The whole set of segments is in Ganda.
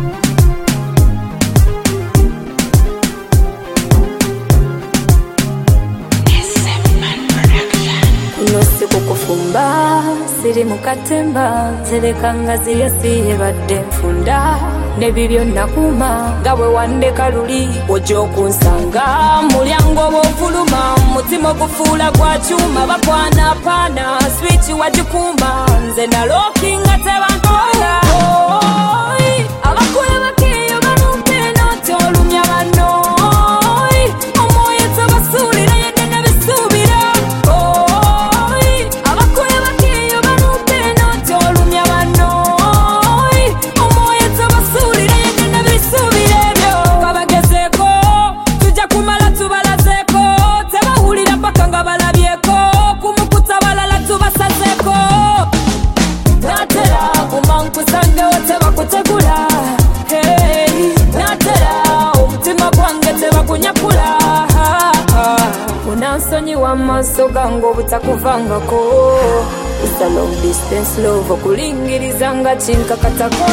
Kufumba siri mukatemba zilekanga ziyasiye badde nfunda nebibyo nakuma gawe wande kaluli ojo kunsanga mulyango bofuluma mutima gufuula gwa chuma bakwana pana switch wajikuma nze na lockinga tebankola abakule bakiyo banumpe n'otolumya bano omoyo tabasuulira yedde nebisuubira Unansonyi wa maso gango butakuvangako It's a long distance love okulingirizanga chinkakatako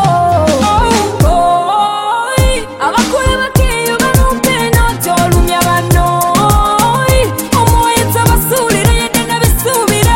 abakule bakiyo banumpe n'otolumya bano omoyo tabasuulira yedde nebisuubira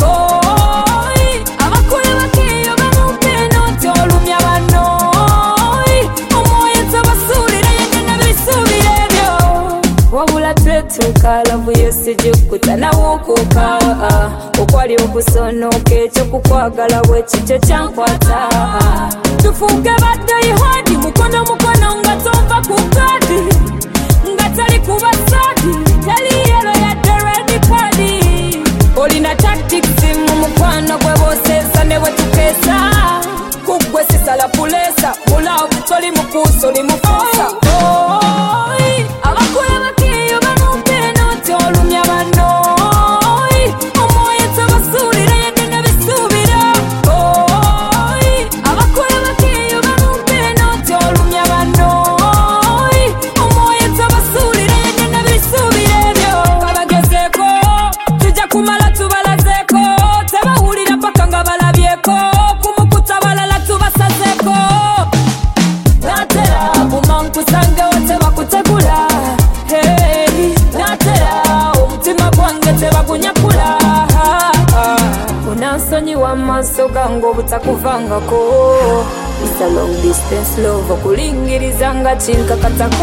abakule bakiyo banumpe n'otolumya bano omoyo tabasuulira yedde nebisuubira ebyo wabula twetuuka lavu yesijikuta nawokuuka okwali okusonoka ekyo kukwagala bwekikyo kyankwata tufuuke baddaihadi mukono nga tonva ku kadi nga tali kuba sadi tali yelo yadde ready party olina tactics mu mukwano gwe boseesa ne bwe tukeesa kuggwe sisala pulesa mulavu toli mukuusa oli mufuusa abakule bakiyo banumpe n'otolumya bano omoyo tabasuulira yedde nebisuubira abakule bakiyo banumpe n'otolumya bano omoyo tabasuulira yedde nebisuubira ebyo kabagezeeko tujja kumala tubalazeeko tebawulira paka nga balabyeko kumukuta balala tubasazeeko natera kumankusange tebakutegula natera omutima gwange tebagunyakula unansonyi wa maso gango butakuvangako It's a long distance love okulingirizanga chinkakatako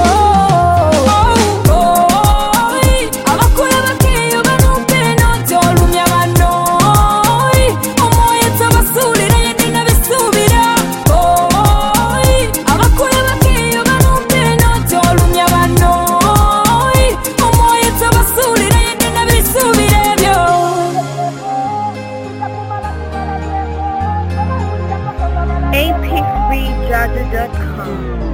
abakule bakiyo banumpe n'otolumya bano omoyo tabasuulira yedde nebisuubira abakule bakiyo banumpe n'otolumya bano omoyo tabasuulira yedde nebisuubira ebyo apexrejaja.com